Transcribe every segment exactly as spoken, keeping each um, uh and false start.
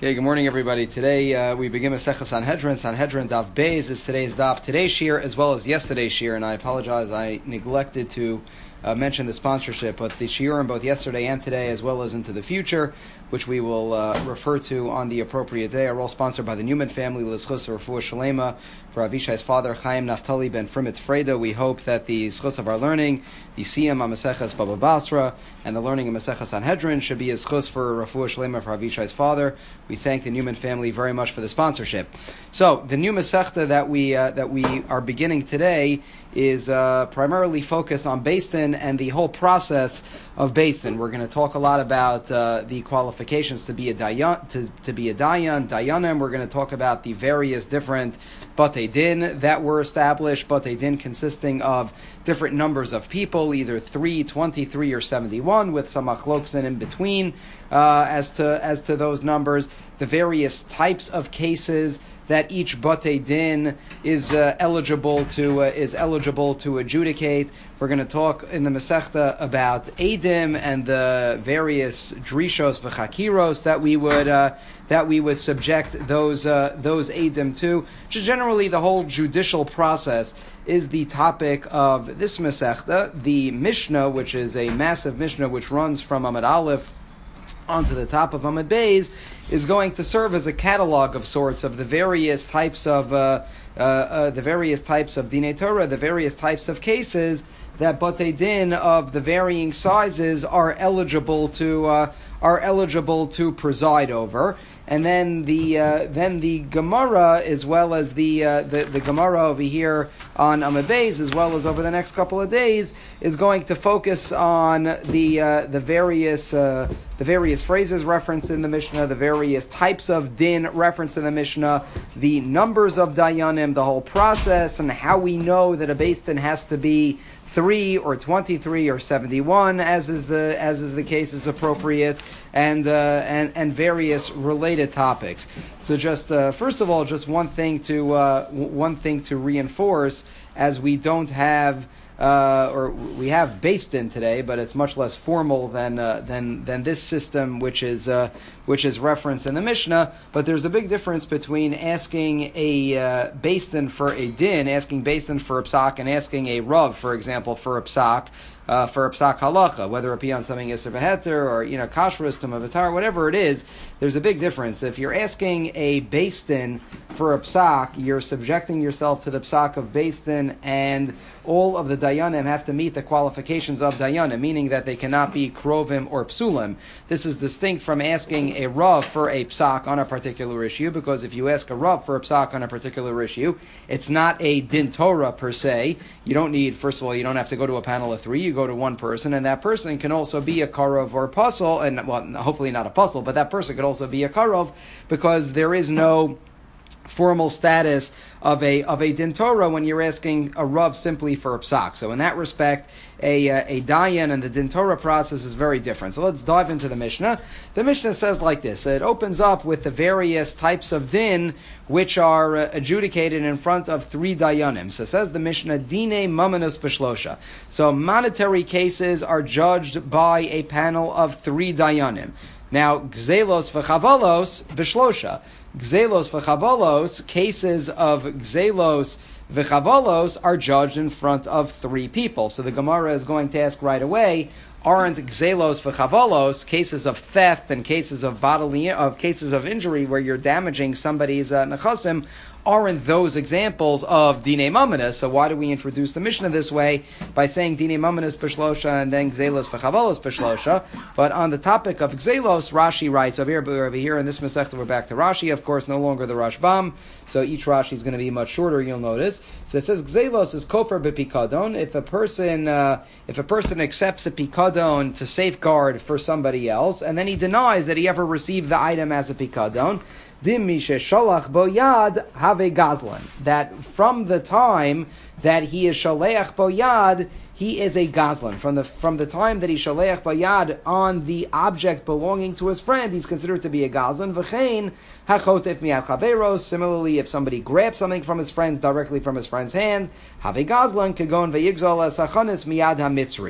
Okay, good morning, everybody. Today uh, we begin Masechah Sanhedrin. Sanhedrin Daf Beis is today's Daf. Today's shir as well as yesterday's shir, and I apologize, I neglected to uh, mention the sponsorship, but the shiurim both yesterday and today, as well as into the future, which we will uh, refer to on the appropriate day, are all sponsored by the Newman family, L'Schus Refuah Shalema, for Avishai's father, Chaim Naftali ben Frimet Freda. We hope that the schus of our learning, the Siyam HaMaseches Baba Basra, and the learning of Masechah Sanhedrin should be a schus for Refuah Shalema for Avishai's father. We thank the Newman family very much for the sponsorship. So, the new Masechta that we uh, that we are beginning today is uh, primarily focused on Beis Din and the whole process of Beis Din. We're going to talk a lot about uh, the qualifications to be a dayan, to, to be a dayan, dayanim. We're going to talk about the various different Batei Din that were established, Batei Din consisting of different numbers of people, either three, twenty-three, or seventy-one, with some machlokes in between uh, as to as to those numbers, the various types of cases that each Batei Din is uh, eligible to uh, is eligible to adjudicate. We're going to talk in the Masechta about Eidim and the various drishos v'chakiros that we would uh, that we would subject those uh, those Eidim to. Just generally, the whole judicial process is the topic of this Masechta. The Mishnah, which is a massive Mishnah which runs from Amud Aleph onto the top of Amud Beis, is going to serve as a catalog of sorts of the various types of uh, uh, uh, the various types of Dinei Torah, the various types of cases that Batei Din of the varying sizes are eligible to uh, are eligible to preside over. And then the uh, then the Gemara, as well as the uh, the, the Gemara over here on Amud Beis, as well as over the next couple of days, is going to focus on the uh, the various uh, the various phrases referenced in the Mishnah, the various types of din referenced in the Mishnah, the numbers of dayanim, the whole process, and how we know that a Beis Din has to be three or twenty-three or seventy-one, as is the as is the case is appropriate, and uh, and and various related topics. So, just uh, first of all, just one thing to uh, one thing to reinforce, as we don't have. Uh, or we have Beis Din today, but it's much less formal than uh, than than this system, which is uh, which is referenced in the Mishnah. But there's a big difference between asking a uh, Beis Din for a din, asking Beis Din for a psak, and asking a rav, for example, for a psak. Uh, for a psak halacha, whether it be on something yisur b'heter or you know kashrus, tumah v'tar, whatever it is, there's a big difference. If you're asking a Beis Din for a psak, you're subjecting yourself to the psak of Beis Din, and all of the dayanim have to meet the qualifications of dayanim, meaning that they cannot be krovim or psulim. This is distinct from asking a rav for a psak on a particular issue, because if you ask a rav for a psak on a particular issue, it's not a din Torah per se. You don't need, first of all, you don't have to go to a panel of three. You go to one person, and that person can also be a karov or a puzzle, and well, hopefully not a puzzle, but that person could also be a karov, because there is no formal status of a of a din Torah when you're asking a rav simply for a psak. So in that respect, a uh, a dayan and the din Torah process is very different. So let's dive into the Mishnah. The Mishnah says like this. It opens up with the various types of din which are uh, adjudicated in front of three dayanim. So says the Mishnah, dine mamanus b'shlosha. So monetary cases are judged by a panel of three dayanim. Now, gzelos v'chavalos b'shlosha. Gzelos v'chavalos, cases of gzelos v'chavalos are judged in front of three people. So the Gemara is going to ask right away, aren't gzelos v'chavalos, cases of theft and cases of bodily, of cases of injury where you're damaging somebody's uh, nechasim, aren't those examples of Dinei Mamonos? So why do we introduce the Mishnah this way by saying Dinei Mamonos b'shlosha and then Gzelos v'chavalos b'shlosha? But on the topic of Gzelos, Rashi writes over here, over here in this Masechta, we're back to Rashi, of course, no longer the Rashbam. So each Rashi is going to be much shorter, you'll notice. So it says Gzelos is kofar b'pikadon. If a person, uh, if a person accepts a pikadon to safeguard for somebody else, and then he denies that he ever received the item as a pikadon, that from the time that he is shaleach boyad, he is a gazlan. From the from the time that he shaleach boyad on the object belonging to his friend, he's considered to be a gazlan. V'chein hachotef miyad chaveros. Similarly, if somebody grabs something from his friends directly from his friend's hand, have a gazlan kagon v'yigzol asachanis miyad hamitzri.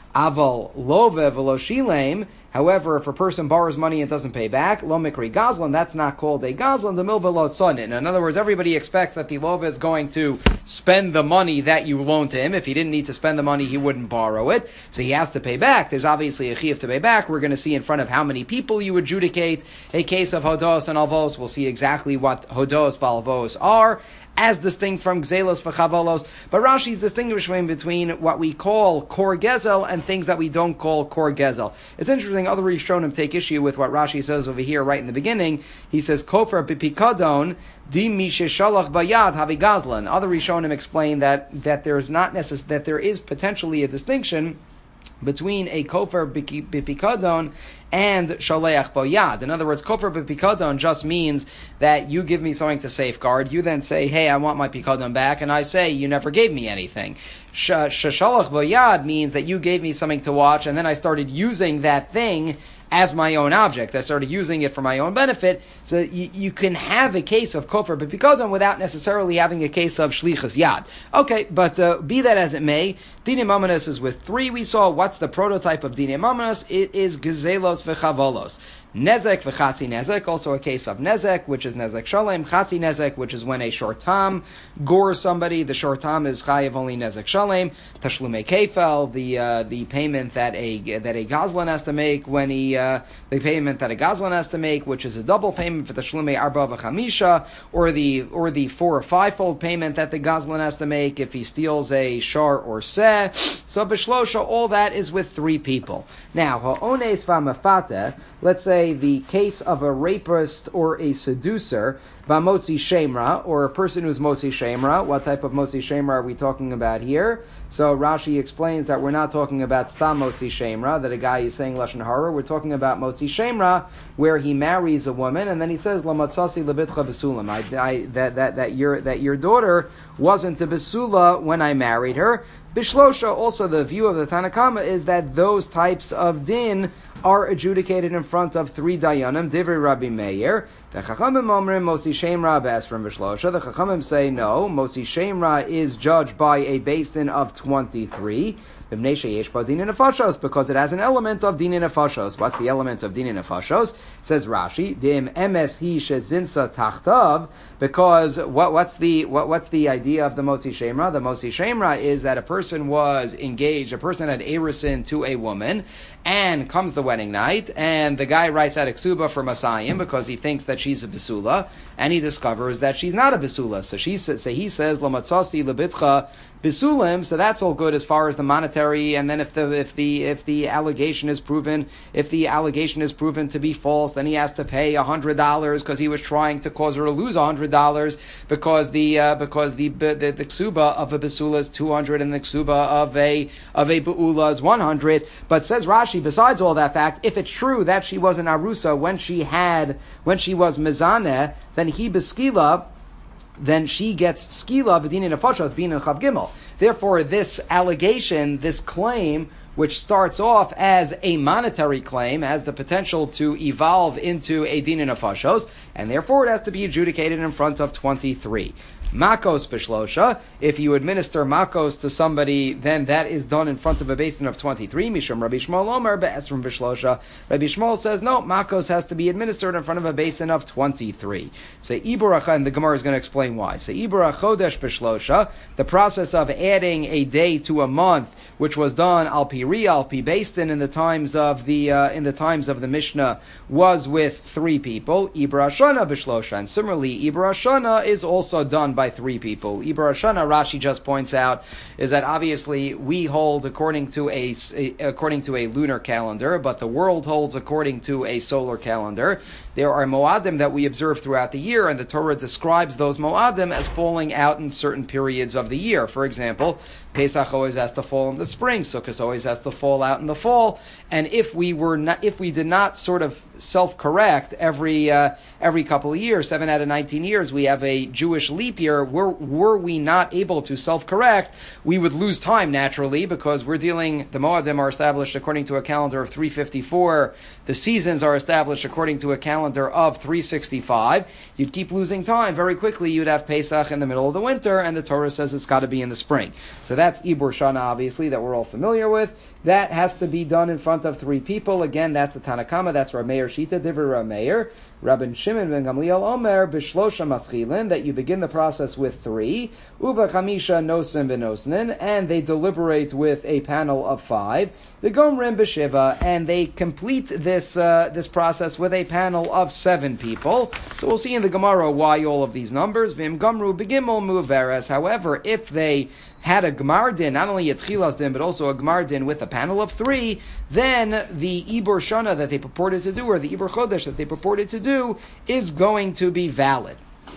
Aval love v'lo shilem. However, if a person borrows money and doesn't pay back, lo mikri gazlan, that's not called a gazlan, the milva lo tzonin. In other words, everybody expects that the lova is going to spend the money that you loaned to him. If he didn't need to spend the money, he wouldn't borrow it. So he has to pay back. There's obviously a chiyuv to pay back. We're going to see in front of how many people you adjudicate a case of hodos and alvos. We'll see exactly what hodos valvos are, as distinct from gzelos v'chavolos. But Rashi is distinguishing between what we call kor gezel and things that we don't call kor gezel. It's interesting, other Rishonim take issue with what Rashi says over here right in the beginning. He says, kofer b'pikadon di mishishalach bayad havi gazlan. Other Rishonim explain that, that there's not necess- that there is potentially a distinction between a kofer b'pikadon and shaleach boyad. In other words, kofer b'pikadon just means that you give me something to safeguard. You then say, hey, I want my pikadon back, and I say, you never gave me anything. Shashalach boyad means that you gave me something to watch, and then I started using that thing as my own object. I started using it for my own benefit. So you, you can have a case of kofer b'pikadon without necessarily having a case of shlichus yad. Okay, but uh, be that as it may, Dine Mamonos is with three. We saw what's the prototype of Dine Mamonos. It is gezelos v'chavolos. Nezek v'chatzi nezek, also a case of nezek, which is nezek shalem. Chatzi nezek, which is when a shortam gores somebody. The shortam is chayiv only nezek shalem. Tashlume kefel, the uh, the payment that a that a gazlan has to make when he uh, the payment that a gazlan has to make, which is a double payment for tashlume arba v'chamisha, or the or the four or fivefold payment that the gazlan has to make if he steals a shar or seh. So b'shlosha, all that is with three people. Now ha'ones v'mafata. Let's say the case of a rapist or a seducer, v'motzi shemra, or a person who's motzi shemra. What type of motzi shemra are we talking about here? So Rashi explains that we're not talking about stam motzi shemra, that a guy is saying lashon hara. We're talking about motzi shemra, where he marries a woman and then he says lamatzasi lebitcha besulam. I, I that that that your that your daughter wasn't a besula when I married her. Bishlosha, also the view of the Tanakama is that those types of din are adjudicated in front of three dayanim. Divrei Rabbi Meir. The Chachamim omrim Mosi Shemra b'as from Bishlosha. The Chachamim say no. Mosi Shemra is judged by a basin of twenty-three. Because it has an element of dinin nefashos. What's the element of dinin nefashos? Says Rashi, dim emes hi shezinsa tachtav. Because what, what's the what, what's the idea of the motzi shemra? The motzi shemra is that a person was engaged, a person had erusin to a woman, and comes the wedding night, and the guy writes out a ksuba for Masayim because he thinks that she's a besula, and he discovers that she's not a besula. So she so he says lamatzasi lebitcha bisulim. So that's all good as far as the monetary. And then if the if the if the allegation is proven, if the allegation is proven to be false, then he has to pay a hundred dollars because he was trying to cause her to lose a hundred dollars because the uh, because the, the the the ksuba of a besula is two hundred and the ksuba of a of a beula is one hundred. But says Rashi, besides all that fact, if it's true that she was an arusa when she had when she was mezaneh, then he beskila, then she gets skila v'dinin nefashos being in Chav Gimel. Therefore, this allegation, this claim, which starts off as a monetary claim, has the potential to evolve into a din nefashos, and therefore it has to be adjudicated in front of twenty-three. Makos b'shlosha, if you administer makos to somebody, then that is done in front of a basin of twenty-three. Mishum Rabbi Shmuel Omer be'esrim b'shlosha. Rabbi Shmuel says, no, makos has to be administered in front of a basin of twenty-three. So Iburacha, and the Gemara is going to explain why. So Ibura chodesh b'shlosha, the process of adding a day to a month, which was done al pi ri, al pi basin in the times of the uh, in the times of the Mishnah, was with three people. Ibra Shana b'shlosha, and similarly, Ibra Shana is also done by three people. Ibra Shana, Rashi just points out, is that obviously we hold according to a, a according to a lunar calendar, but the world holds according to a solar calendar. There are moadim that we observe throughout the year, and the Torah describes those moadim as falling out in certain periods of the year. For example, Pesach always has to fall in the spring, Sukkot always has to fall out in the fall. And if we were not, if we did not sort of self-correct every uh, every couple of years, seven out of nineteen years, we have a Jewish leap year. Were were we not able to self-correct, we would lose time naturally because we're dealing. The moadim are established according to a calendar of three fifty-four. The seasons are established according to a calendar of three sixty-five. You'd keep losing time very quickly. You'd have Pesach in the middle of the winter, and the Torah says it's got to be in the spring. So that's Ibur Shana, obviously, that we're all familiar with. that has to be done in front of three people. Again, that's the Tanakama, that's Rameir Shita, Divrei Rameir. Rabban Shimon ben Gamliel Omer, Bishlosha Maschilin, that you begin the process with three, Uva Chamisha Nosim Benosnin, and they deliberate with a panel of five, the Gomrim Beshiva, and they complete this uh, this process with a panel of seven people. So we'll see in the Gemara why all of these numbers. Vim Gomru Begimel Muveres. However, if they had a Gemar din, not only a Tchilas din, but also a Gemar din with a panel of three, then the Ibur Shana that they purported to do, or the Ibur Chodesh that they purported to do, is going to be valid.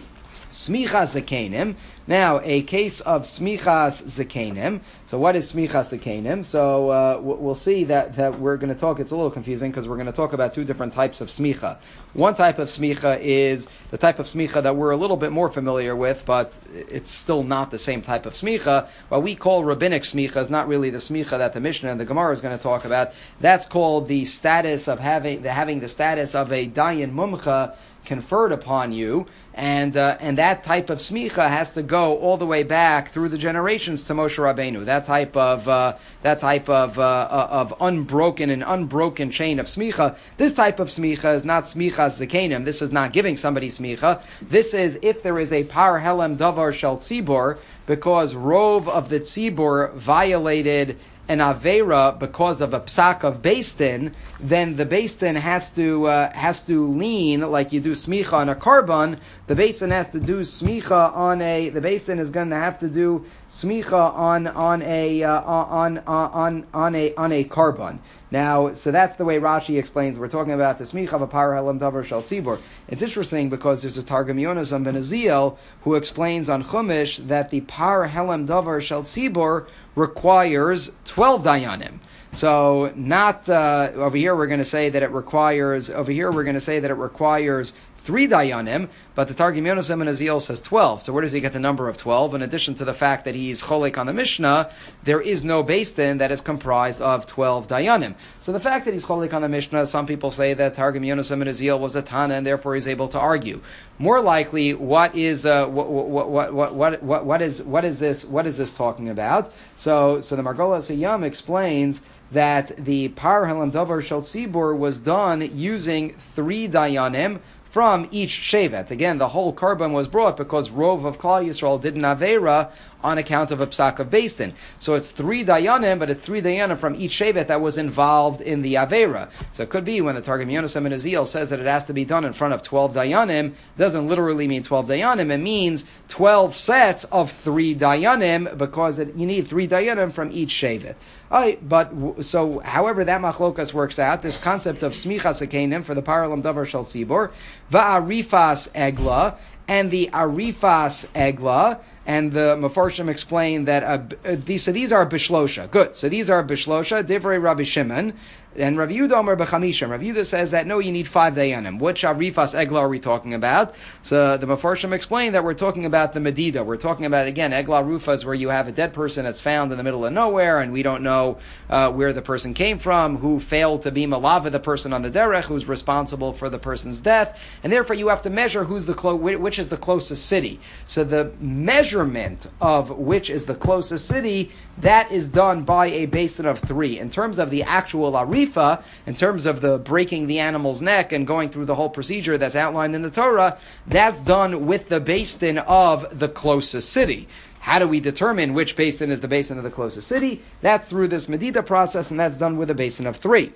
Smichas Zakenim. Now, a case of Smichas Zakenim. So what is Smichas Zakenim? So uh, we'll see that, that we're going to talk, it's a little confusing because we're going to talk about two different types of Smicha. One type of Smicha is the type of Smicha that we're a little bit more familiar with, but it's still not the same type of Smicha. What we call rabbinic Smicha is not really the Smicha that the Mishnah and the Gemara is going to talk about. That's called the status of having the, having the status of a Dayan Mumcha conferred upon you, and uh, and that type of smicha has to go all the way back through the generations to Moshe Rabbeinu. That type of uh, that type of uh, of unbroken and unbroken chain of smicha. This type of smicha is not smichas zakenim. This is not giving somebody smicha. This is if there is a par helem davar shel tzibor, because rove of the tzibor violated an avera because of a psak of Beis Din, then the Beis Din has to uh, has to lean like you do smicha on a carbon. The Beis Din has to do smicha on a. The Beis Din is going to have to do smicha on on a uh, on on on a on a carbon. Now, so that's the way Rashi explains. We're talking about the smicha of a par helam davar shel tzibor. It's interesting because there's a Targum Yonasan ben Aziel who explains on Chumash that the par helam davar shel tzibor requires twelve dayanim. So not uh, over here we're going to say that it requires. Over here we're going to say that it requires three dayanim, but the Targum Yonasan ben Aziel says twelve. So where does he get the number of twelve? In addition to the fact that he's cholek on the Mishnah, there is no Beis Din that is comprised of twelve dayanim. So the fact that he's cholek on the Mishnah, some people say that Targum Yonasan ben Aziel was a Tana and therefore he's able to argue. More likely, what is uh, what, what what what what what is what is this what is this talking about? So so the Margolas Hayam explains that the par helam davar shel tzibor was done using three dayanim from each shevet. Again, the whole carbon was brought because Rov of Klal Yisrael did an avera on account of a psak of Beis Din. So it's three dayanim, but it's three dayanim from each shevet that was involved in the avera. So it could be when the Targum Yonasan ben Aziel says that it has to be done in front of twelve dayanim, doesn't literally mean twelve dayanim, it means twelve sets of three dayanim, because it, you need three dayanim from each shevet. Alright, but so however that machlokas works out, this concept of smichas akenim for the paralam davar shel tzibor, va'arifas egla, and the arifas egla, and the Mefarshim explain that uh, these, so these are bishlosha. Good. So these are bishlosha, divrei Rabbi Shimon, and Rabbi Yehuda Omer b'chamisha. Rabbi Yehuda says that no, you need five dayanim. Which arifas egla are we talking about? So the Mefarshim explain that we're talking about the medida. We're talking about, again, egla rufa is where you have a dead person that's found in the middle of nowhere, and we don't know uh, where the person came from, who failed to be malava the person on the derech, who's responsible for the person's death, and therefore you have to measure who's the clo- which is the closest city. So the measurement of which is the closest city, that is done by a basin of three. In terms of the actual arifa, in terms of the breaking the animal's neck and going through the whole procedure that's outlined in the Torah, that's done with the basin of the closest city. How do we determine which basin is the basin of the closest city? That's through this medida process, and that's done with a basin of three.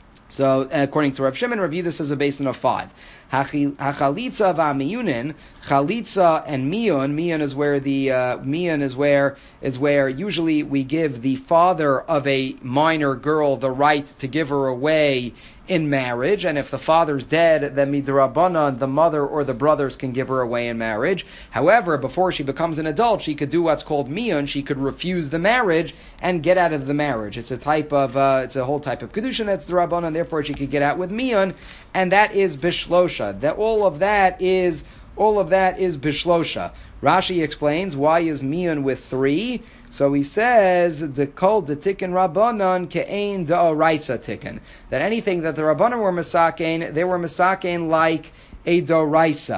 So, according to Rav Shimon, Rav Yehuda says a basin of five. Hachalitza va'miyunin, chalitza and miyun. Miyun is where the uh, miyun is where is where usually we give the father of a minor girl the right to give her away in marriage, and if the father's dead, then midrabanan, the mother or the brothers can give her away in marriage. However, before she becomes an adult, she could do what's called miyun. She could refuse the marriage and get out of the marriage. It's a type of, uh, it's a whole type of kedushin that's drabanan. Therefore, she could get out with miyun, and that is bishlosha. That all of that is all of that is bishlosha. Rashi explains why is miyun with three. So he says, the kol de tikkun rabbanon ke'ein da'oraisa tikkun. That anything that the rabbanon were masakein, they were masakein like a doraisa.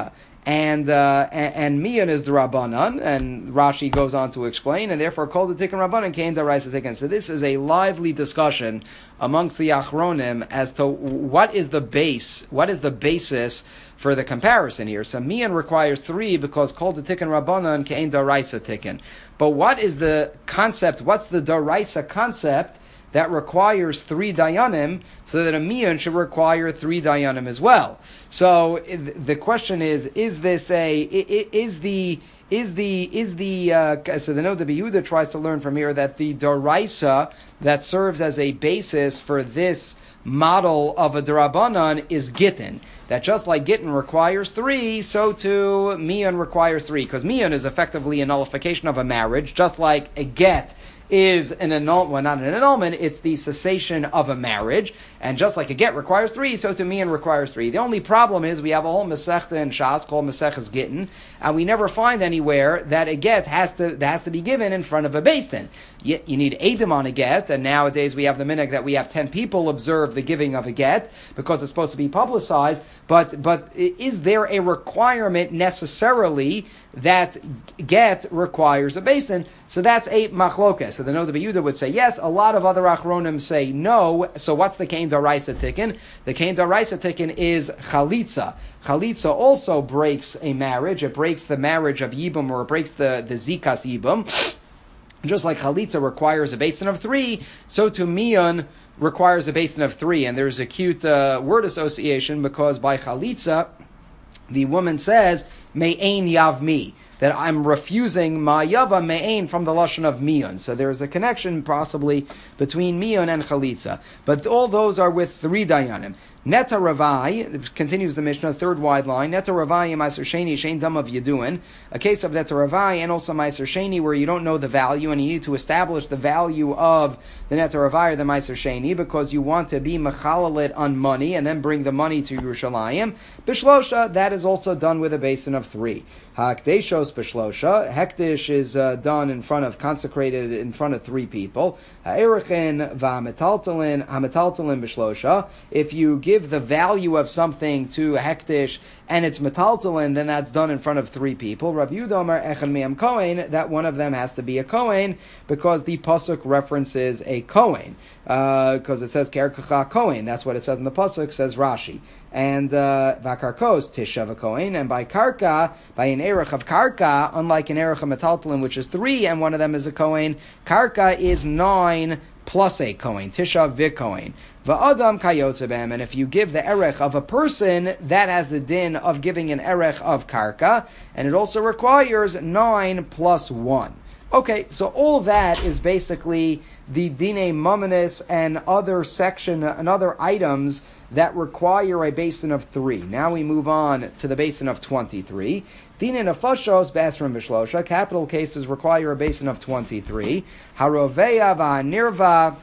and uh, and, and Mian is the Rabbanan, and Rashi goes on to explain, and therefore called the Tikkun Rabbanan came the Raisa Tikkun. So this is a lively discussion amongst the Achronim as to what is the base, what is the basis for the comparison here. So Mian requires three because called the Tikkun Rabbanan came the Raisa Tikkun. But what is the concept? What's the Daraisa concept that requires three dayanim, so that a mian should require three dayanim as well? So the question is: Is this a is the is the is the uh, so the Noda B'Yehuda tries to learn from here that the daraisa that serves as a basis for this model of a Darabanan is Gittin. That just like Gittin requires three, so too Mian requires three, because Mian is effectively a nullification of a marriage, just like a get is an annulment, well, not an annulment, it's the cessation of a marriage. And just like a get requires three, so to Mian requires three. The only problem is we have a whole Masechta in Shas called Maseches Gittin, and we never find anywhere that a get has to that has to be given in front of a basin. You, you need Edom on a get, and nowadays we have the minhag that we have ten people observe the giving of a get because it's supposed to be publicized. But but is there a requirement necessarily that get requires a basin? So that's a machlokes. So the Noda B'Yehuda would say yes. A lot of other achronim say no. So what's the Kain Daraisa Tikkun? The Kain Daraisa Tikkun is chalitza. Chalitza also breaks a marriage. It breaks the marriage of Yibum, or it breaks the, the Zikas Yibum. Just like chalitza requires a basin of three, so to Mian requires a basin of three. And there's a cute uh, word association, because by chalitza, the woman says, me'ein yavmi, that I'm refusing ma'yava me'ein from the lashon of mian. So there's a connection possibly between mian and chalitza. But all those are with three dayanim. Neta Ravai, continues the Mishnah, third wide line. Neta Ravai and Meiser Sheni, Shein Dam of Yeduin. A case of Neta Ravai and also Meiser Sheni, where you don't know the value and you need to establish the value of the Neta Ravai or the Meiser Sheni because you want to be mechalalit on money and then bring the money to Yerushalayim. Bishlosha, that is also done with a basin of three. Hakdeshos Bishlosha, Hektish is uh, done in front of, consecrated in front of three people. Ha'erichin v'hametaltalin, hametaltalin Bishlosha. If you give the value of something to a hektish and it's metaltalin, then that's done in front of three people. Rav Yehuda Omer echan me'am kohen, that one of them has to be a kohen because the pasuk references a kohen, because uh, it says kerkacha kohen. That's what it says in the pasuk, says Rashi. And vakarkos tishav a kohen, and by karka, by an erech of karka, unlike an erech of metaltalin, which is three, and one of them is a kohen, karka is nine plus a kohen, tishav v'kohen. Va'adam kayotzebem, and if you give the erech of a person, that has the din of giving an erech of karka, and it also requires nine plus one. Okay, so all that is basically the dine mamanis and other section and other items that require a basin of three. Now we move on to the basin of twenty-three. Dine nefashos b'esrim b'shlosha. Capital cases require a basin of twenty-three. Haroveya va'nirva.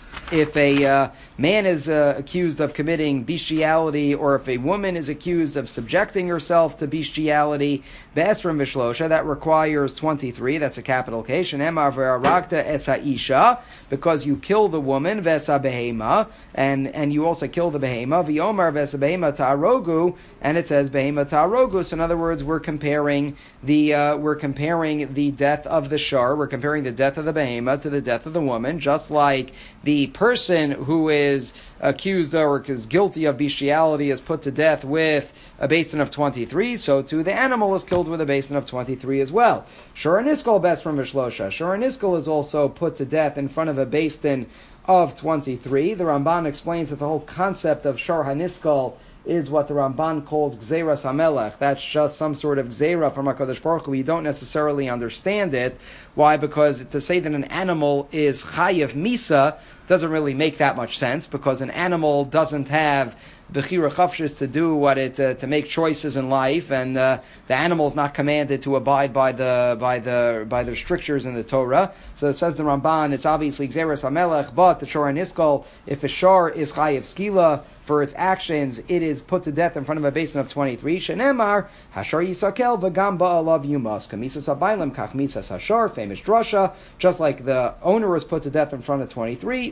If a uh, man is uh, accused of committing bestiality, or if a woman is accused of subjecting herself to bestiality, be'esrim v'shlosha, that requires twenty-three. That's a capital case. And emar ve'aragta es ha'isha, because you kill the woman, v'esa behema, and and you also kill the behema. V'yomar v'esa behema ta'arogu, and it says behema ta'arogu. So in other words, we're comparing the uh, we're comparing the death of the shar, we're comparing the death of the behema to the death of the woman, just like the person who is accused or is guilty of bestiality is put to death with a basin of twenty-three, so too the animal is killed with a basin of twenty-three as well. Shor HaNiskal best from Mishlosha. Shor HaNiskal is also put to death in front of a basin of twenty-three. The Ramban explains that the whole concept of Shor HaNiskal is what the Ramban calls Gzeras HaMelech. That's just some sort of Gzera from HaKadosh Baruch Hu. We don't necessarily understand it. Why? Because to say that an animal is Chayev Misa doesn't really make that much sense, because an animal doesn't have Bechira Chavshis to do what it uh, to make choices in life, and uh, the animal is not commanded to abide by the by the by the strictures in the Torah. So it says the Ramban, it's obviously Gzeras HaMelech, but the Shor HaNiskal, if a shor is Chayev Skila for its actions, it is put to death in front of a basin of twenty-three. Shenemar Hashar Yisakel v'gam ba'alav yumas kamisas habaylim kach misas hashar, famous drasha. Just like the owner was put to death in front of twenty-three,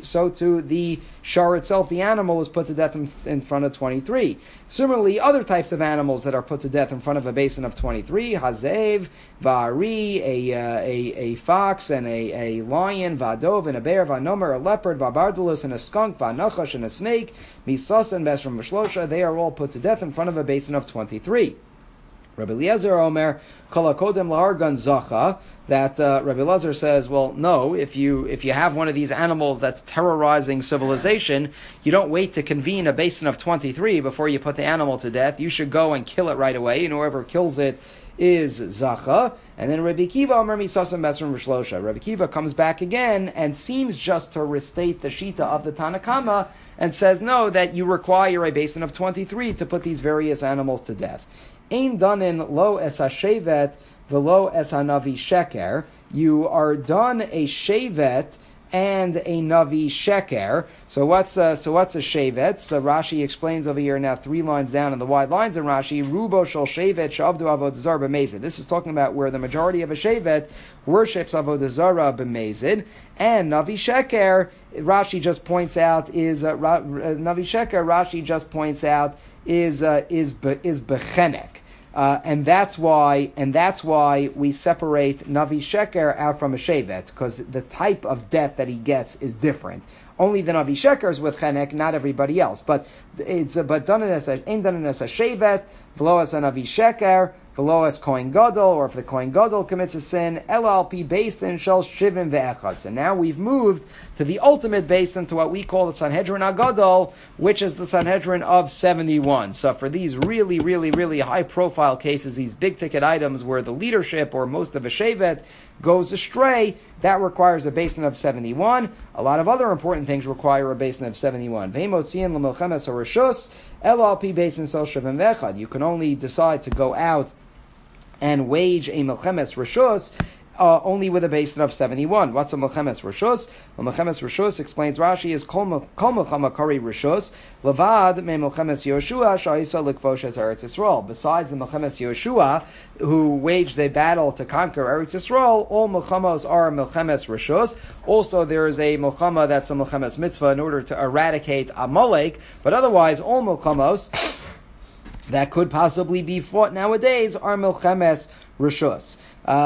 so too the shar itself, the animal, is put to death in, in front of twenty-three. Similarly, other types of animals that are put to death in front of a basin of twenty-three, hazev, va'ari, a, uh, a a fox and a, a lion, va'dov and a bear, va'nomer, a leopard, va'bardulus and a skunk, va'nachash and a snake, misas and besram v'shlosha, they are all put to death in front of a basin of twenty-three. Rabbi Eliezer Omer, kol hakodem lahargan zacha, that uh, Rabbi Eliezer says, well, no, if you if you have one of these animals that's terrorizing civilization, you don't wait to convene a basin of twenty-three before you put the animal to death. You should go and kill it right away, and whoever kills it is zacha. And then Rabbi Kiva Omer misasam besram v'shlosha. Rabbi Kiva comes back again and seems just to restate the shita of the Tanakama and says, no, that you require a basin of twenty-three to put these various animals to death. Ein danin lo es hashevet velo es hanavi sheker. You are done a shevet and a navi sheker. So what's uh, so what's a shevet? So Rashi explains over here now, three lines down in the wide lines in Rashi. Rubo shel shevet shavdu avodah zara b'mezid. This is talking about where the majority of a shevet worships avodah zara b'mezid, and navi sheker. Rashi just points out is uh, Ra, uh, navi sheker. Rashi just points out is uh, is is bechenek. Uh, and that's why, and that's why we separate Navi Sheker out from a Shevet, because the type of death that he gets is different. Only the Navi Sheker is with Chenek, not everybody else. But it's uh, but done as a ain't done as a Shevet, v'lo as a Navi Sheker, v'lo as Kohen Gadol, or if the Kohen Gadol commits a sin, El al pi basin shel shivim ve'echad. So now we've moved to the ultimate basin, to what we call the Sanhedrin Agadol, which is the Sanhedrin of seventy-one. So for these really, really, really high-profile cases, these big-ticket items where the leadership or most of a shevet goes astray, that requires a basin of seventy-one. A lot of other important things require a basin of seventy-one. Ve'motzian l'milchemes harishus, el al pi basin shel shivim ve'echad. You can only decide to go out and wage a milchemes rishus Uh, only with a basin of seventy-one. What's a Melchemes Rishus? A Melchemes Rishus, explains Rashi, is Kol Melchama Kari Rishus, Levad Me Melchemes Yoshua, Sha'isa Likvosh as Eretz Yisrael. Besides the Melchemes Yoshua, who waged a battle to conquer Eretz Yisrael, all Melchamos are Melchemes Rishus. Also, there is a Melchama that's a Melchemes Mitzvah in order to eradicate Amalek, but otherwise, all Melchamos that could possibly be fought nowadays are Melchemes Rishus.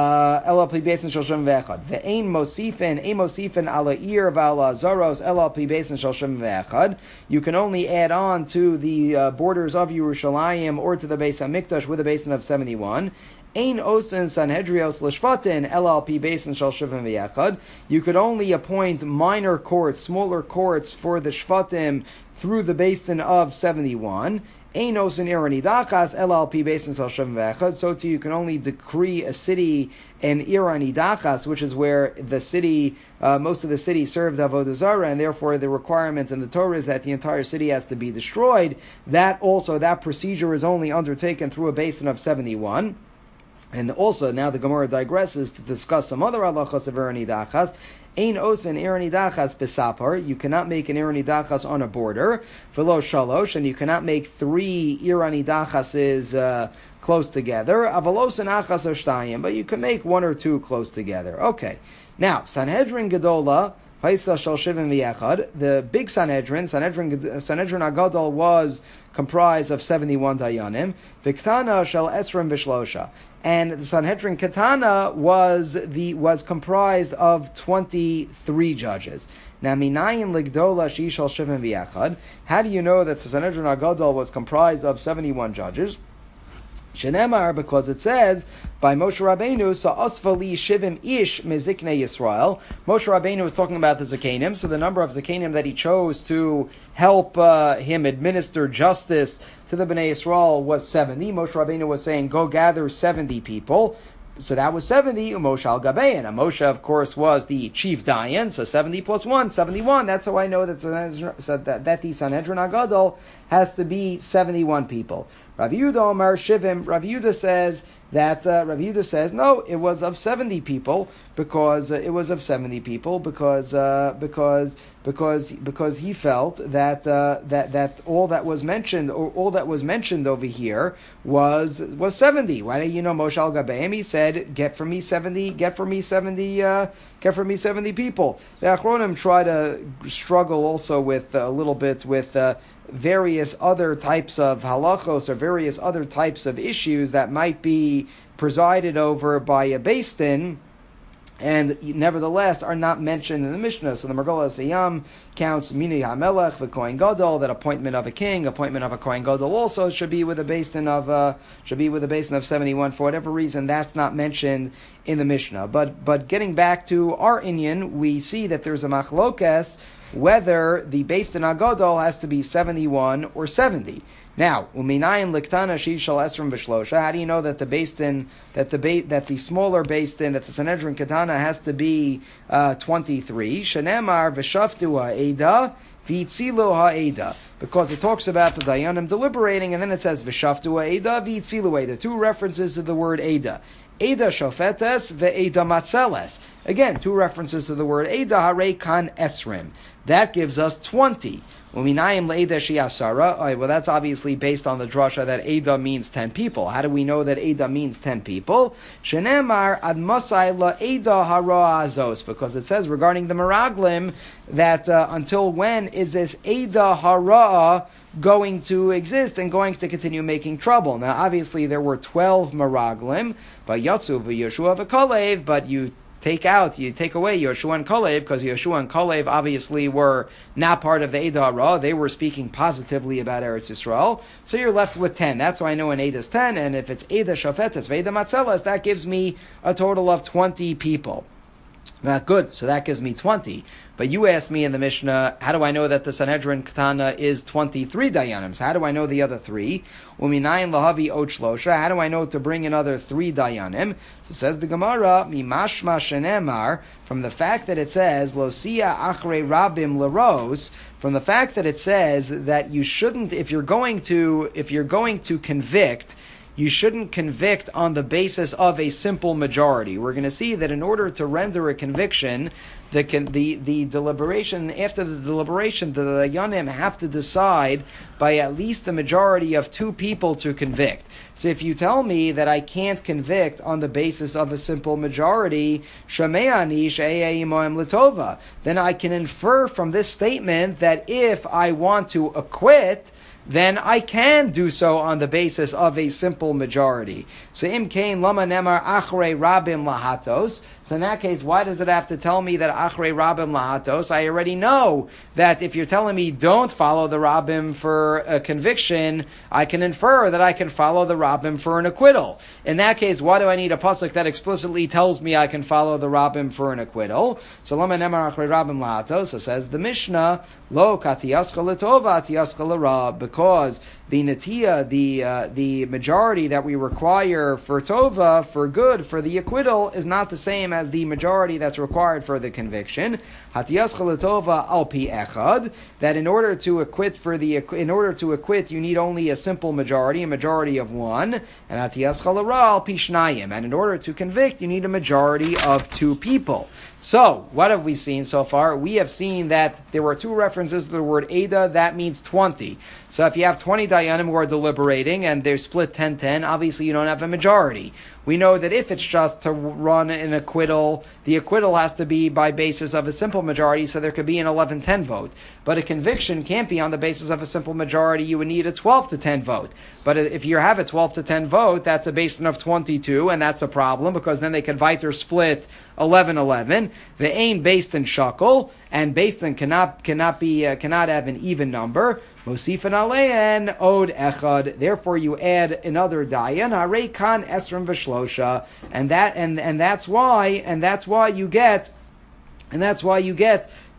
El al pi beis shel shivim ve'echad. Ve'ein mosifin, ein mosifin ala ir v'ala zaros el al pi beis shel shivim ve'echad. You can only add on to the uh, borders of Yerushalayim or to the Beis HaMikdash with a basin of seventy-one. Ein osin sanhedrios l'shvatin el al pi beis shel shivim ve'echad. You could only appoint minor courts, smaller courts for the shvatim through the basin of seventy-one. Einos in Iranidachas, L L P basin shel shivim ve'echad. So too, you can only decree a city in Iranidachas, which is where the city, uh, most of the city served avodah zarah, and therefore the requirement in the Torah is that the entire city has to be destroyed. That also, that procedure is only undertaken through a basin of seventy-one. And also, now the Gemara digresses to discuss some other halachos of Iranidachas. Ein osin iranidachas besapar. You cannot make an iranidachas on a border. Velo shalosh, and you cannot make three iranidachases uh, close together. Avalosin achas oshtayim, but you can make one or two close together. Okay. Now, Sanhedrin Gedola, Paisa shel shivim v'yechad. The big Sanhedrin, Sanhedrin, Sanhedrin Agadol, was comprised of seventy-one dayanim. Viktana shel esrim v'shlosha. And the Sanhedrin Katana was the was comprised of twenty-three judges. Now, minayin ligdola shishal shivim v'yachad. How do you know that the Sanhedrin Agadol was comprised of seventy-one judges? Shenemar, because it says by Moshe Rabbeinu, sa'asvali shivim ish meziknei Yisrael. Moshe Rabbeinu was talking about the Zakanim, so the number of Zakanim that he chose to help uh, him administer justice to the Bnei Yisrael was seventy. Moshe Rabbeinu was saying, go gather seventy people. So that was seventy, Moshe al Gabein. And Moshe, of course, was the chief Dayan, so seventy plus one, seventy-one. That's how I know that, that, that the Sanhedrin Agadol has to be seventy-one people. Rav Yehuda Omer Shivim, Rav Yehuda says that uh, Rav Yehuda says no, it was of seventy people because uh, it was of seventy people because uh, because because because he felt that uh, that that all that was mentioned or all that was mentioned over here was was seventy. Why don't you know Moshe al Gabeim? He said, "Get for me seventy. Get for me seventy. Uh, get for me seventy people." The Achronim try to struggle also with uh, a little bit with. Uh, various other types of halachos or various other types of issues that might be presided over by a beis din, and nevertheless are not mentioned in the Mishnah. So the Mergola Siyam counts Mini HaMelech, the Kohen Gadol, that appointment of a king, appointment of a Kohen Gadol also should be with a beis din of uh, should be with a beis din of seventy-one. For whatever reason, that's not mentioned in the Mishnah. But but getting back to our inyan, we see that there's a machlokes whether the beis din Agadol has to be seventy-one or seventy. Now, uminayin liktana shishal esrim v'shlosha. How do you know that the beis din, that the ba- that the smaller beis din, that the Sanhedrin Katana has to be uh, twenty-three? Shenemar v'shaftu ha'eda v'itzilu ha'eda. Because it talks about the Dayanim deliberating, and then it says v'shaftu ha'eda v'itzilu ha'eda. Two references to the word eda. Eda shofetes ve'eda matzeles. Again, two references to the word eda hare kan esrim. That gives us twenty. Uminayim le'eda shi'asara. All right, well, that's obviously based on the drasha that eda means ten people. How do we know that eda means ten people? Shenemar ad masai la'eda hara azos. Because it says regarding the meraglim that uh, until when is this eda hara going to exist and going to continue making trouble? Now, obviously, there were twelve meraglim, but Yatsu v'Yeshua v'Kalev, but you take out, you take away Yeshua and Kalev, because Yeshua and Kalev obviously were not part of the Eda Hara. They were speaking positively about Eretz Yisrael. So you're left with ten. That's why I know an Eda is ten, and if it's Eda Shafetes, Veda Matzelas, that gives me a total of twenty people. Not good, so that gives me twenty. But you asked me in the Mishnah, how do I know that the Sanhedrin Katana is twenty-three Dayanims? How do I know the other three? Uminayin lahavi ochlosha. How do I know to bring another three Dayanim? So says the Gemara, mimashma shenemar, from the fact that it says, losia achre rabim laros, from the fact that it says that you shouldn't, if you're going to, if you're going to convict, you shouldn't convict on the basis of a simple majority. We're going to see that in order to render a conviction, the the, the deliberation, after the deliberation, the Dayanim have to decide by at least a majority of two people to convict. So if you tell me that I can't convict on the basis of a simple majority, Shameani she'ei imoim l'tova, then I can infer from this statement that if I want to acquit, then I can do so on the basis of a simple majority. So im kain lama nemar achrei rabim lahatos. So in that case, why does it have to tell me that achrei rabim lahatos? I already know that if you're telling me don't follow the rabim for a conviction, I can infer that I can follow the rabim for an acquittal. In that case, why do I need a pasuk that explicitly tells me I can follow the rabim for an acquittal? So lama nemar achrei rabim lahatos. So says the Mishnah, lo katiyascha letova tiyascha l'ra, because the natiya, the uh, the majority that we require for tova, for good, for the acquittal, is not the same as the majority that's required for the conviction. Hatiyascha letova al pi echad, that in order to acquit for the in order to acquit, you need only a simple majority, a majority of one, and hatiyascha l'ra al pi shnayim, and in order to convict, you need a majority of two people. So, what have we seen so far? We have seen that there were two references to the word Eda, that means twenty. So if you have twenty Dayanim who are deliberating and they're split ten ten, obviously you don't have a majority. We know that if it's just to run an acquittal, the acquittal has to be by basis of a simple majority, so there could be an eleven ten vote. But a conviction can't be on the basis of a simple majority, you would need a twelve to ten vote. But if you have a twelve to ten vote, that's a basis of twenty-two, and that's a problem, because then they could weiter split eleven eleven. The ain based in shakel, and based in cannot cannot be uh, cannot have an even number. Mosifan alein od echad. Therefore, you add another dayan. Harei kan esrim v'shlosha, and that and and that's why and that's why you get and that's why you get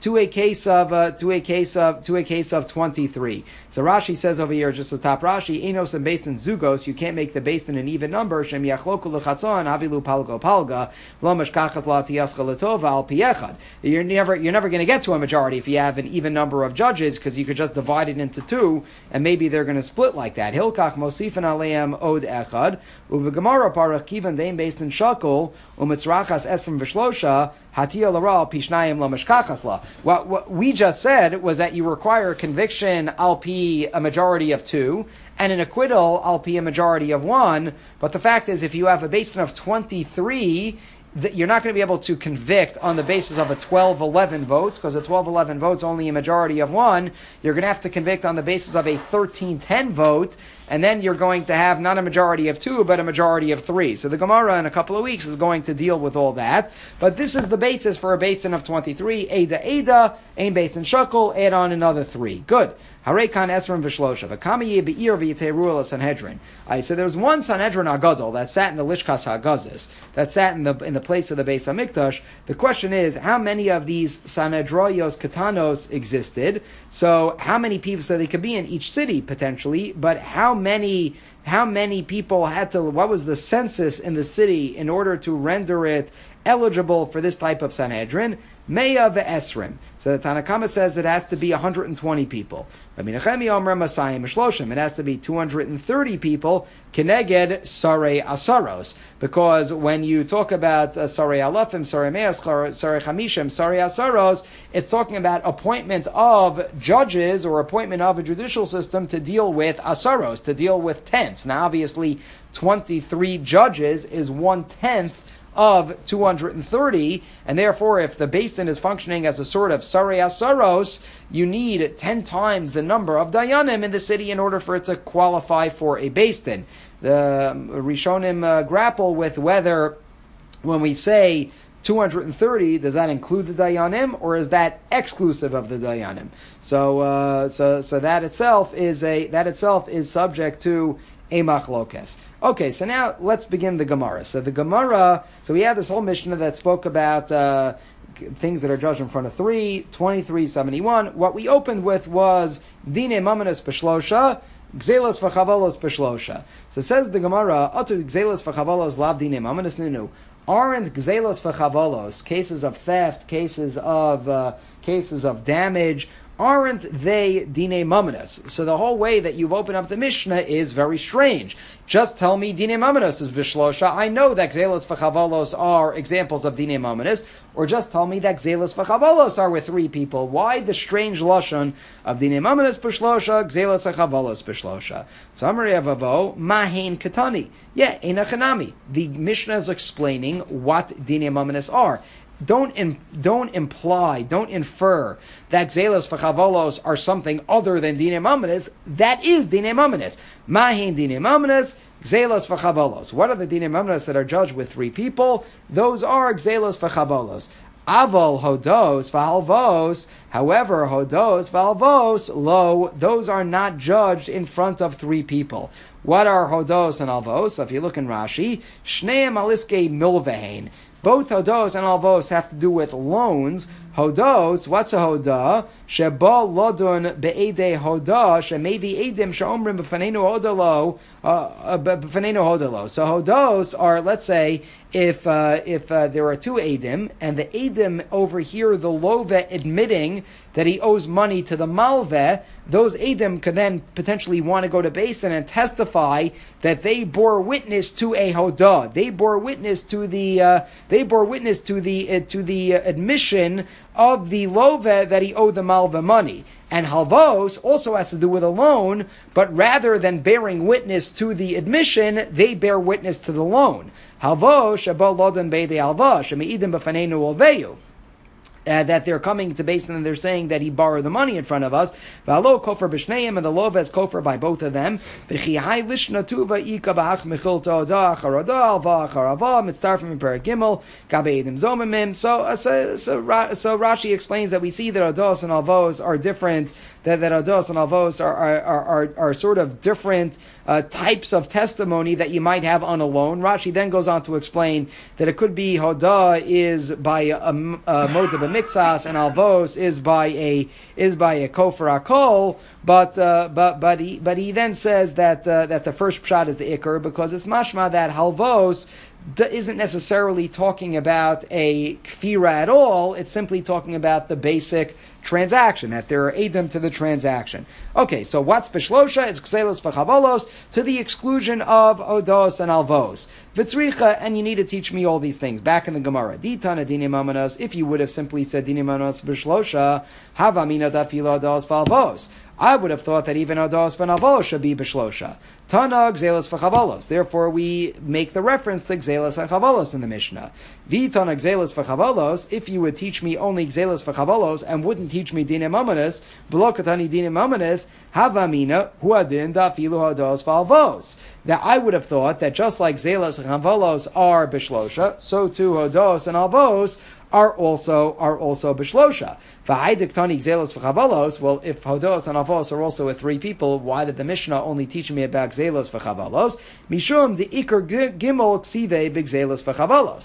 to a case of uh, to a case of to a case of twenty-three. So Rashi says over here, just the top Rashi, Enos and Basin Zugos, you can't make the Basin an even number. Shem Yachloku L'Chatzon Avilu Palgo Palga Lo Meshkachas La Tiyascha L'Tova Al Piechad. You're never you're never going to get to a majority if you have an even number of judges, because you could just divide it into two, and maybe they're going to split like that. Hilkach Mosifan Aleim Od Echad Uvegamara Parach Kivan Dein Basin Shakol Umitzrachas Esfrim Vishlosha Hatia Laral Pishnayim Lo Meshkachas La. What what we just said was that you require conviction al pi a majority of two, and an acquittal al pi a majority of one. But the fact is, if you have a basin of twenty-three, that you're not going to be able to convict on the basis of a twelve eleven vote, because a twelve eleven vote is only a majority of one. You're going to have to convict on the basis of a thirteen ten vote, and then you're going to have not a majority of two, but a majority of three. So the Gemara in a couple of weeks is going to deal with all that. But this is the basis for a basin of twenty-three. Eda Eda, Ein Basin Shakul, add on another three. Good. Harekan Esrim Vishlosha. V'kamiye be'ir v'yiteru la Sanhedrin. Alright, so there was one Sanhedrin Agadol that sat in the Lishkas HaGazis, that sat in the in the place of the Beis HaMikdash. The question is, how many of these Sanhedroyos Katanos existed? So how many people, so they could be in each city potentially, but how many how many people had to, what was the census in the city in order to render it eligible for this type of Sanhedrin? Meya ve'esrim. So the Tanakama says it has to be one hundred twenty people. Rabbi Nechemi Omer Masayim Shloshim. It has to be two hundred thirty people. Keneged Sarei Asaros. Because when you talk about uh, Sarei Alafim, Sarei Meas, Sarei Chamishim, Sarei Asaros, it's talking about appointment of judges or appointment of a judicial system to deal with Asaros, to deal with tenths. Now obviously twenty-three judges is one-tenth of two hundred thirty, and therefore if the basin is functioning as a sort of Sarei Asaros, you need ten times the number of Dayanim in the city in order for it to qualify for a basin. The Rishonim uh, grapple with whether, when we say two hundred thirty, does that include the Dayanim, or is that exclusive of the Dayanim? So, uh, so, so that itself is a that itself is subject to a machlokes. Okay, so now let's begin the Gemara. So the Gemara, so we had this whole Mishnah that spoke about uh, things that are judged in front of three, twenty-three seventy-one. What we opened with was Dine Mamanas Peshlosha, Gzelas V'chavalos Peshlosha. So it says the Gemara, Atu Gzelas V'chavalos Lav Dine Mamanas Ninu. Aren't Gzelas V'chavalos, cases of theft, cases of uh, cases of damage, aren't they Dine Mamanas? So the whole way that you've opened up the Mishnah is very strange. Just tell me Dine Mamanas is Vishlosha. I know that Gzelas V'chavalos are examples of Dine Mamanas, or just tell me that Gzelas V'chavalos are with three people. Why the strange lashon of Dine Mamanas Vishlosha, Gzelas V'chavalos Vishlosha? So Amari Avavo, Mahin Katani. Yeah, Einachanami. The Mishnah is explaining what Dine Mamanas are. Don't im- don't imply, don't infer that Gzelas V'chavalos are something other than Dine Mamanas. That is Dine Mamanas. Mahin Dine Mamanas, Gzelas V'chavalos. What are the Dine Mamanas that are judged with three people? Those are Gzelas V'chavalos. Aval Hodos V'halvos. However, Hodos V'halvos, lo, those are not judged in front of three people. What are Hodos and Alvos? So if you look in Rashi, Shneim Aliske Milvehain. Both Hodos and Alvos have to do with loans. Hodos, what's a Hodah? Sheba lodun be'edei Hodah, shemevi edim she'omrim b'fanenu hodalo, b'fanenu hodalo. So Hodos are, let's say, if uh, if uh, there are two edim, and the edim overhear the love admitting that he owes money to the malveh, those edim could then potentially want to go to Basin and testify that they bore witness to a Hodah. They bore witness to the uh, they bore witness to the uh, to the uh, admission of the love that he owed the malva money. And halvos also has to do with a loan, but rather than bearing witness to the admission, they bear witness to the loan. Halvos sheba lodan beidei halva shemeidim b'fanenu olveyu. Uh, that they're coming to Basin and they're saying that he borrowed the money in front of us. V'alo kofar b'shneim, and the love is kofar by both of them. V'chihai lishna tuva ika b'ach mechil to'odah acharodah alva acharava mitztarfim in paragimel gabe'edim zomimim. So, uh, so, so, so Rashi explains that we see that odos and alvos are different, that, that odos and alvos are, are, are, are, are sort of different uh, types of testimony that you might have on a loan. Rashi then goes on to explain that it could be hodah is by a, a, a mode of b'miktsas, and alvos is by a is by a kofar akol. But uh, but but he but he then says that uh, that the first pshat is the ikr, because it's mashma that halvos d- isn't necessarily talking about a kfira at all. It's simply talking about the basic transaction, that there are edom to the transaction. Okay, so what's bishlosha? It's kselos v'chavolos, to the exclusion of odos and alvos. V'tzricha, and you need to teach me all these things. Back in the Gemara, ditana dine mamanos, if you would have simply said dine mamanos bishlosha, hava mina dafila odos v'alvos, I would have thought that even odos v'alvos should be bishlosha. Tana gzelos v'chavolos. Therefore, we make the reference to gzelos and chavolos in the Mishnah. V'tana gzelos v'chavolos. If you would teach me only gzelos v'chavolos and wouldn't teach me dine mamanos, b'lo katani dine mamanos, havamina huadin dafilu hados v'alvos. That I would have thought that just like gzelos and chavolos are bishlosha, so too hodos and alvos are also are also bishlosha. V'haidik tani gzelos v'chavalos. Well, if hodos and avos are also with three people, why did the Mishnah only teach me about gzelos v'chavalos? Mishum the ikar gimel ksive b'gzelos v'chavalos.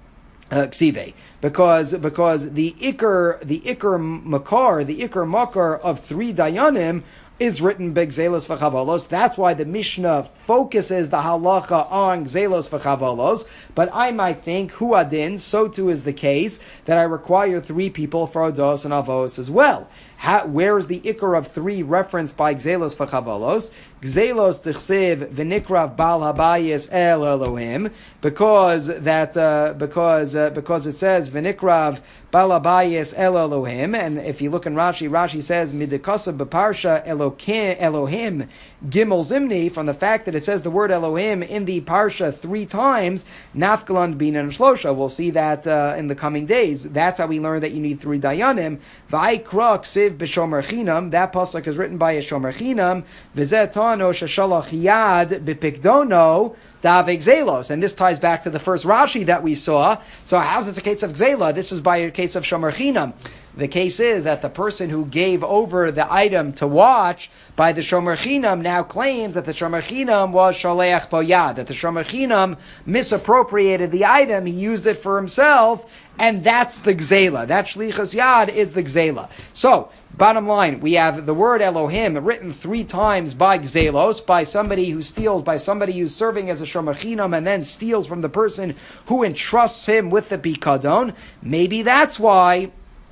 Uh, ksive, because because the ikar the ikar makar the ikar makar of three dayanim is written b'gzelos v'chavalos. That's why the Mishnah focuses the halacha on gzelos v'chavalos. But I might think, hu adin, so too is the case, that I require three people for odos and avos as well. How, where is the ikar of three referenced by gzelos v'chavalos? Gzelos tichsiv v'nikrav bal habayis el Elohim, because that uh, because uh, because it says v'nikrav bal habayis el Elohim, and if you look in Rashi, Rashi says midikasa b'parsha Elohim Elohim gimel zimni, from the fact that it says the word Elohim in the parsha three times, nafkalan bin and shlosha. We'll see that uh, in the coming days. That's how we learn that you need three dayanim. V'aikra ksiv b'shomer chinam. That pasuk is written by a shomer chinam. V'zet no sheshalach yad b'pikdono dav gzelos, and this ties back to the first Rashi that we saw. So how's this a case of gzela? This is by a case of shomer chinam. The case is that the person who gave over the item to watch by the shomer chinam now claims that the shomer chinam was shaleach boyad, that the shomer chinam misappropriated the item, he used it for himself, and that's the gzela. That shlichus yad is the gzela. So, bottom line, we have the word Elohim written three times by gzelos, by somebody who steals, by somebody who's serving as a shomer chinam and then steals from the person who entrusts him with the pikadon. Maybe that's why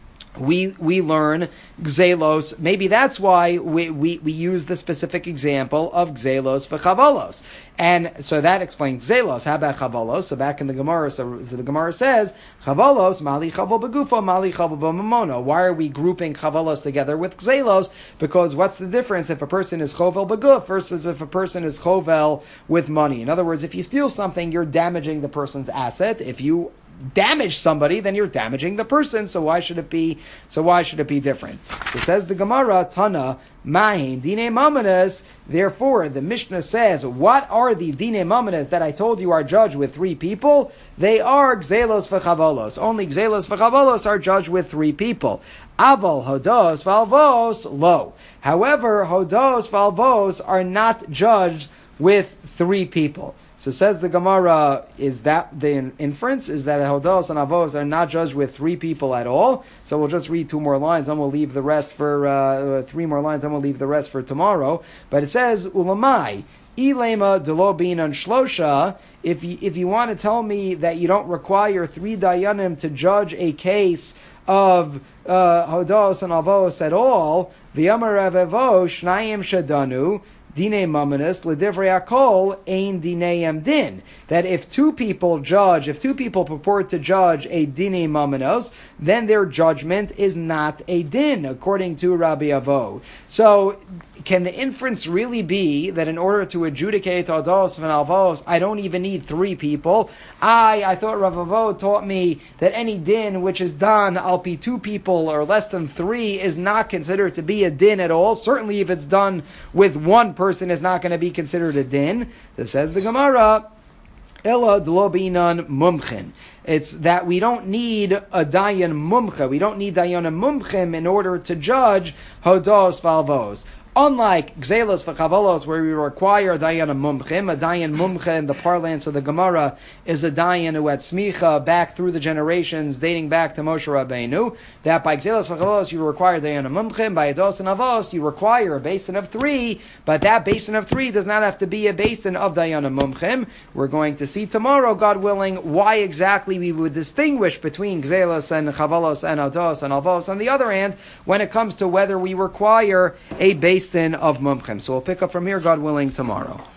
we we learn gzelos. Maybe that's why we, we, we use the specific example of gzelos for chavalos. And so that explains gzelos. How about chavalos? So back in the Gemara, so, so the Gemara says, chavalos, mali chaval begufo, mali chaval b'mamono. Why are we grouping chavalos together with gzelos? Because what's the difference if a person is chovel beguf versus if a person is chovel with money? In other words, if you steal something, you're damaging the person's asset. If you damage somebody, then you're damaging the person. So why should it be? So why should it be different? So says the Gemara, Tana Mahin Dine Mamanas. Therefore, the Mishnah says, what are these Dine Mamanas that I told you are judged with three people? They are Gzelos v'chavolos. Only Gzelos v'chavolos are judged with three people. Aval hodos v'alvos lo. However, hodos v'alvos are not judged with three people. So says the Gemara, is that the inference? Is that hodos and avos are not judged with three people at all? So we'll just read two more lines, then we'll leave the rest for, uh, three more lines, then we'll leave the rest for tomorrow. But it says, ulamai, ilema delobin and shlosha, if you, if you want to tell me that you don't require three dayanim to judge a case of uh, hodos and avos at all, v'yamar avevo shnayim shadanu, Dine mamanis l'divrei akol ein dineim din. That if two people judge, if two people purport to judge a dine mamanos, then their judgment is not a din, according to Rabbi Avo. So, can the inference really be that in order to adjudicate hodos and alvos, I don't even need three people? I, I thought Rav Avo taught me that any din which is done al pi two people or less than three is not considered to be a din at all. Certainly if it's done with one person, is not going to be considered a din. This says the Gemara, Ella dlobinan mumchen. It's that we don't need a dayan mumcha. We don't need dayan mumchim in order to judge hodos valvos. Unlike Gzelos v'Chavolos, where we require a Dayan Mumchim, a Dayan Mumcha in the parlance of the Gemara is a Dayan who had smicha back through the generations, dating back to Moshe Rabbeinu, that by Gzelos v'Chavolos you require Dayan Mumchim, by Ados and Avos you require a basin of three, but that basin of three does not have to be a basin of Dayan Mumchim. We're going to see tomorrow, God willing, why exactly we would distinguish between Gzelos and Chavolos and Ados and Avos on the other hand, when it comes to whether we require a basin of Mumchim. So we'll pick up from here, God willing, tomorrow.